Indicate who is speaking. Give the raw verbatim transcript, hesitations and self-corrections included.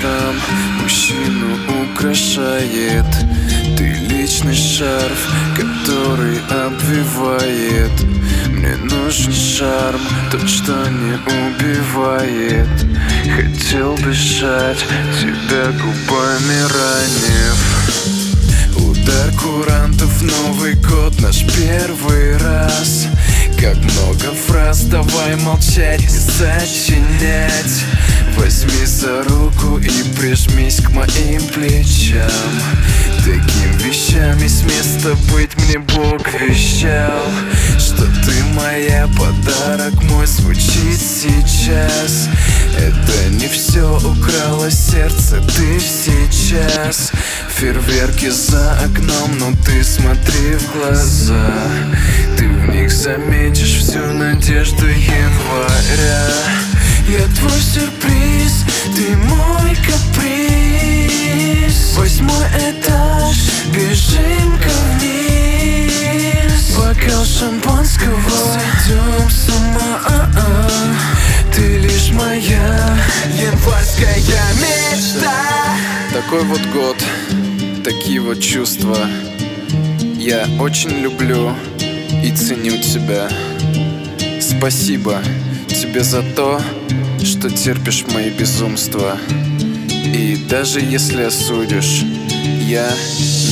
Speaker 1: шрам мужчину украшает. Ты личный шарф, который обвивает. Мне нужен шарм, тот, что не убивает. Хотел дышать тебя губами ранив. Удар курантов, Новый год, наш первый раз. Как много фраз, давай молчать и сочинять. Возьми за руку и прижмись к моим плечам. Таким вещами с места быть мне Бог вещал. Что ты моя, подарок мой звучит сейчас. Это не все, украло сердце ты сейчас. Фейерверки за окном, но ты смотри в глаза. Ты в них заметишь всю надежду января. Я твой сюрприз, ты мой каприз. Восьмой этаж, бежим-ка вниз. Бокал шампанского, сойдем с ума. Ты лишь моя январская мечта. Такой вот год, такие вот чувства. Я очень люблю и ценю тебя. Спасибо тебе за то, что терпишь мои безумства. И даже если осудишь, я